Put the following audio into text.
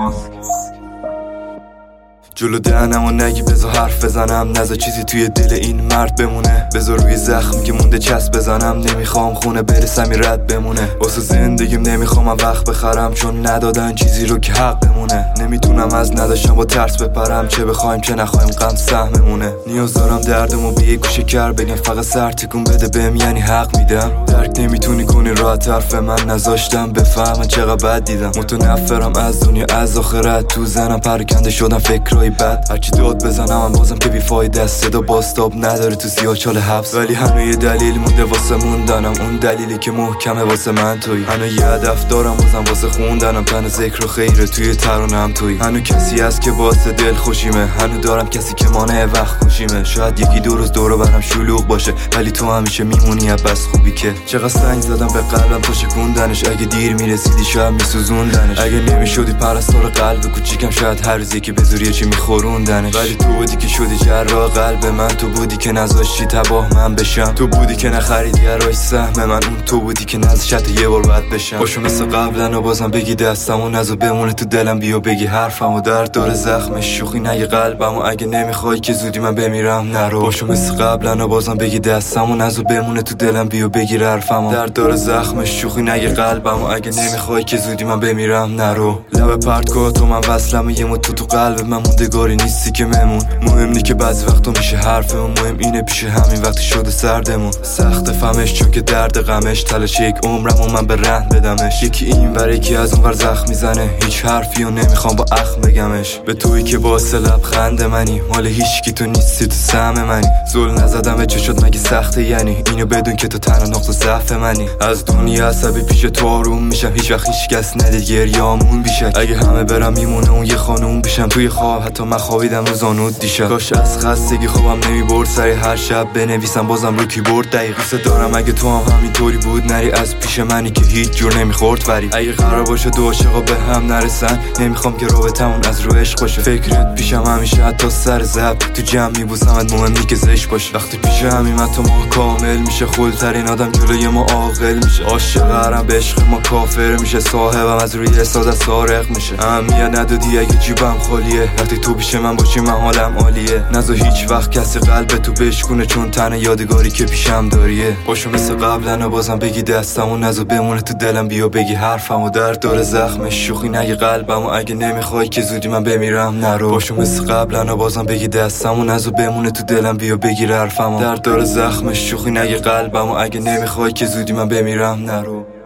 جلو دهنمو نگی بذار حرف بزنم، نذار چیزی توی دل این مرد بمونه. بذار روی زخمی که مونده چسب بزنم، نمیخوام خونه برسم این رد بمونه. واسه زندگیم نمیخوام وقت بخرم، چون ندادن چیزی رو که حق بمونه. نمیتونم از نداشتم با ترس بپرم، چه بخوایم چه نخوایم غم سهممونه. نیاز دارم دردمو به یه گوشه کر بگم، فقط سر تکون بده بهم یعنی حق میدم. درک نمیتونی کنی راحت حرف من نذاشتم بفهمن چقدر بد دیدم. متنفرم از دنیا از آخرت، تو زنم پرکنده شدم فکرای بد. هرچی داد بزنم من بازم که بیفایده است، صدا باستاب نداره تو سیاهچال حبس. ولی هنوز یه دلیل مونده واسه موندنم، اون دلیلی که محکمه واسه من توی. هنوز یه هدف دارم بازم واسه خوندنم، تن ذکر و خیره توی ترانه‌ام توی. هنوز کسی هست که باعث دل خوشیمه، هنوز دارم کسی که مانع وقت خوشیمه. شاید یکی دو روز دور برم شلوغ باشه، ولی تو همیشه میمونی بس خوبی که. چقدر سنگ زدم به قلبم تا شکوندنش، اگه دیر میرسیدی شاید میسوزوندنش. اگه نمیشدی پرستار قلب کوچیکم، شاید هر روزی که بذاری چی میخوروندنش. ولی تو بودی که شدی جراح قلب من، تو بودی که نذاشتی تباه من بشم. تو بودی که نخریدی گراش سهم من، اون تو بودی که نذاشت یه بار بعد بشم. باشو مثل قبلا و بازم بگی دستمو نذار بمونه تو دلم، بیا بگی حرفمو. درد داره زخمش شوخی نگه قلبمو، اگه نمیخوای که زودی من بمیرم نرو. باشو مثل قبلا و بازم بگی دستمو نذار بمونه تو دلم، بیا بگی حرفمو. درد داره زخمش شوخی نگه قلبمو، اگه نمیخوای که زودی من بمیرم نرو. لب پرت کو تو من وصلم، یه مدت تو قلب من موندگاری نیستی که ممون. مهم نی که بعضی وقتا میشه حرفمون، مهم اینه پیش همین وقتی شده سردمون. سخت فهمش چون که درد غمش تلاش یک عمرم و من به رهن بدمش. یکی این ور یکی از اون ور زخم میزنه، هیچ حرفی و نمیخوام با اخم بگمش. به تویی که باعث لبخند منی، مال هیچ کی تو نیستی تو سهم منی. زل نزدم به چه شد مگه سخته یعنی، اینو بدون که تو تنها نقطه ضعف منی. از دنیا عصبی پیش تو آروم میشم، هیچ وقت هیچ کس ندید گریامون بیشه. اگه همه برم میمونه اون یه خانوم بشم، توی خواب حتی من خوابیدم رو زانود دیشب. کاش از خستگی خوابم نمیبرد سری هر شب بنویسم بازم رو کیبورد دقیق. دوست دارم اگه تو هم همینطوری بود نری از پیش منی که هیچ جور نمیخورد وری. اگه قرار باشه دو عاشقا به هم نرسن، نمیخوام که رابطمون از رو عشق باشه. فکرت پیشم همیشه حتی سر زب، تو جمع میبوسمت مهم نی که زشت باشه. وقتی پیش همیم حتی ما کامل میشه، خلترین آدم جلوی ما عاقل میشه. عاشق هرم به عشق ما کافر میشه، صاحبم از روی احساس سارق میشه. اهمیت ندادی اگه جیبم خالیه، وقتی تو پیش من باشی من حالم عالیه. نذار هیچ وقت کسی قلب تو بشکونه، چون تنها یادگاری که پیشم داریه. باشو مثل قبلا و بازم بگی دستمو نذار بمونه تو دلم، بیا بگی حرفمو. درد داره زخمش شوخی نگه قلبمو، اگه نمیخوای که زودی من بمیرم نرو. باشو مثل قبلا و بازم بگی دستمو نذار بمونه تو دلم، بیا بگی حرفمو. درد داره زخمش شوخی نگه قلبمو، اگه نمیخوای که زودی من بمیرم نرو.